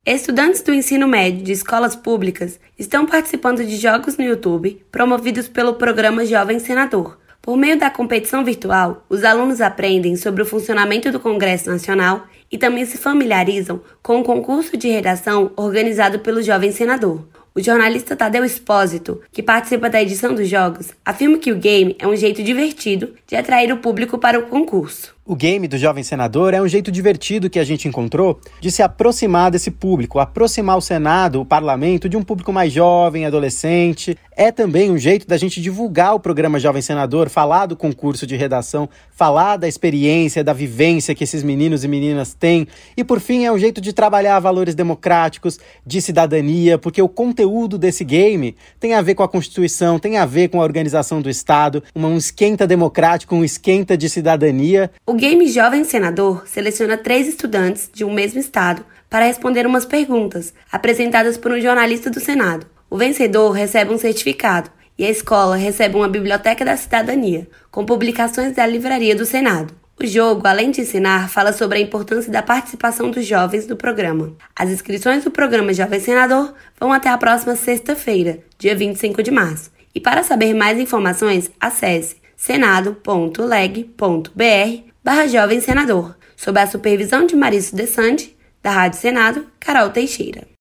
Estudantes do ensino médio de escolas públicas estão participando de jogos no YouTube promovidos pelo programa Jovem Senador. Por meio da competição virtual, os alunos aprendem sobre o funcionamento do Congresso Nacional e também se familiarizam com o concurso de redação organizado pelo Jovem Senador. O jornalista Tadeu Espósito, que participa da edição dos jogos, afirma que o game é um jeito divertido de atrair o público para o concurso. O game do Jovem Senador é um jeito divertido que a gente encontrou de se aproximar desse público, aproximar o Senado, o parlamento, de um público mais jovem, adolescente. É também um jeito da gente divulgar o programa Jovem Senador, falar do concurso de redação, falar da experiência, da vivência que esses meninos e meninas têm. E, por fim, é um jeito de trabalhar valores democráticos, de cidadania, porque o conteúdo desse game tem a ver com a Constituição, tem a ver com a organização do Estado, um esquenta democrático, um esquenta de cidadania. O game Jovem Senador seleciona 3 estudantes de um mesmo estado para responder umas perguntas apresentadas por um jornalista do Senado. O vencedor recebe um certificado e a escola recebe uma biblioteca da cidadania, com publicações da livraria do Senado. O jogo, além de ensinar, fala sobre a importância da participação dos jovens no programa. As inscrições do programa Jovem Senador vão até a próxima sexta-feira, dia 25 de março. E para saber mais informações, acesse senado.leg.br/Jovem Senador, sob a supervisão de Marício Desante, da Rádio Senado, Carol Teixeira.